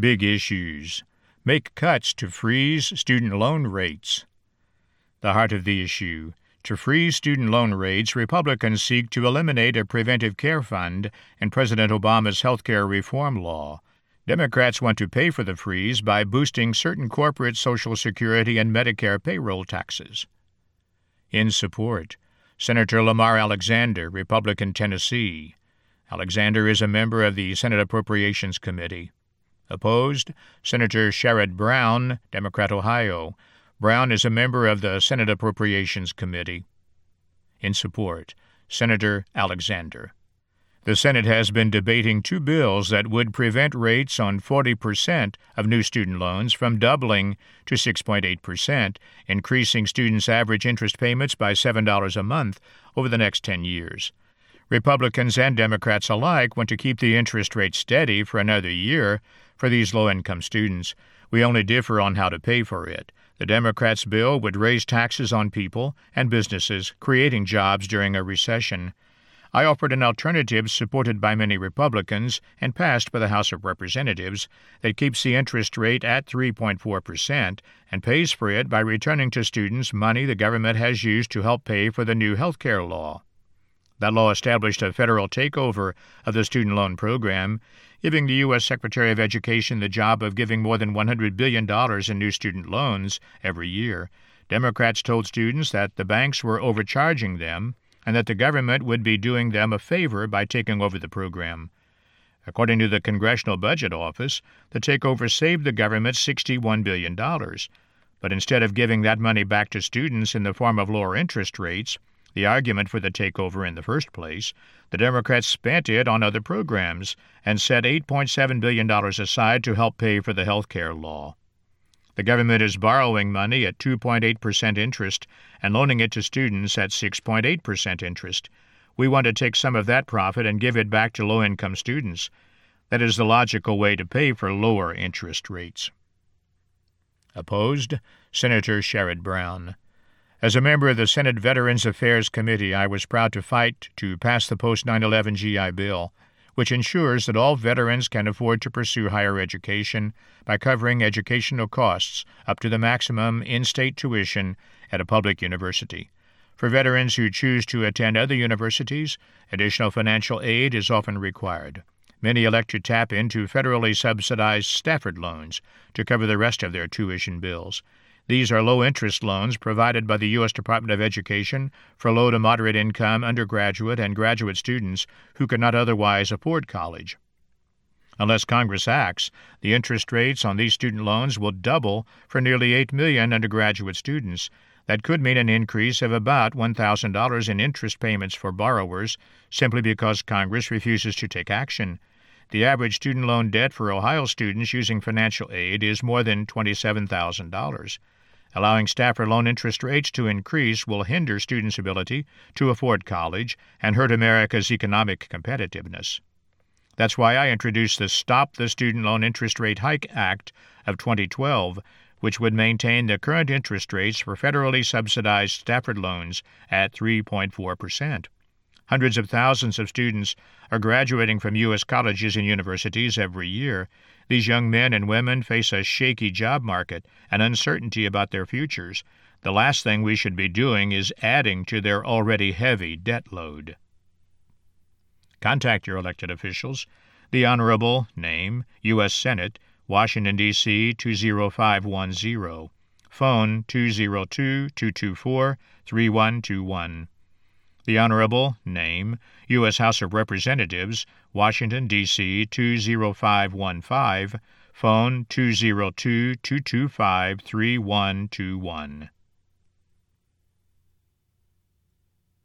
Big issues. Make cuts to freeze student loan rates. The heart of the issue. To freeze student loan rates, Republicans seek to eliminate a preventive care fund in President Obama's health care reform law. Democrats want to pay for the freeze by boosting certain corporate Social Security and Medicare payroll taxes. In support, Senator Lamar Alexander, Republican, Tennessee. Alexander is a member of the Senate Appropriations Committee. Opposed, Senator Sherrod Brown, Democrat, Ohio. Brown is a member of the Senate Appropriations Committee. In support, Senator Alexander. The Senate has been debating two bills that would prevent rates on 40% of new student loans from doubling to 6.8%, increasing students' average interest payments by $7 a month over the next 10 years. Republicans and Democrats alike want to keep the interest rate steady for another year for these low-income students. We only differ on how to pay for it. The Democrats' bill would raise taxes on people and businesses, creating jobs during a recession. I offered an alternative supported by many Republicans and passed by the House of Representatives that keeps the interest rate at 3.4% and pays for it by returning to students money the government has used to help pay for the new health care law. That law established a federal takeover of the student loan program, giving the U.S. Secretary of Education the job of giving more than $100 billion in new student loans every year. Democrats told students that the banks were overcharging them and that the government would be doing them a favor by taking over the program. According to the Congressional Budget Office, the takeover saved the government $61 billion. But instead of giving that money back to students in the form of lower interest rates, the argument for the takeover in the first place, the Democrats spent it on other programs and set $8.7 billion aside to help pay for the health care law. The government is borrowing money at 2.8% interest and loaning it to students at 6.8% interest. We want to take some of that profit and give it back to low-income students. That is the logical way to pay for lower interest rates. Opposed, Senator Sherrod Brown. As a member of the Senate Veterans Affairs Committee, I was proud to fight to pass the post-9/11 GI Bill, which ensures that all veterans can afford to pursue higher education by covering educational costs up to the maximum in-state tuition at a public university. For veterans who choose to attend other universities, additional financial aid is often required. Many elect to tap into federally subsidized Stafford loans to cover the rest of their tuition bills. These are low-interest loans provided by the U.S. Department of Education for low to moderate-income undergraduate and graduate students who cannot otherwise afford college. Unless Congress acts, the interest rates on these student loans will double for nearly 8 million undergraduate students. That could mean an increase of about $1,000 in interest payments for borrowers simply because Congress refuses to take action. The average student loan debt for Ohio students using financial aid is more than $27,000. Allowing Stafford loan interest rates to increase will hinder students' ability to afford college and hurt America's economic competitiveness. That's why I introduced the Stop the Student Loan Interest Rate Hike Act of 2012, which would maintain the current interest rates for federally subsidized Stafford loans at 3.4%. Hundreds of thousands of students are graduating from U.S. colleges and universities every year. These young men and women face a shaky job market and uncertainty about their futures. The last thing we should be doing is adding to their already heavy debt load. Contact your elected officials. The Honorable, name, U.S. Senate, Washington, D.C. 20510. Phone 202-224-3121. The Honorable, name, U.S. House of Representatives, Washington, D.C. 20515. Phone 202-225-3121.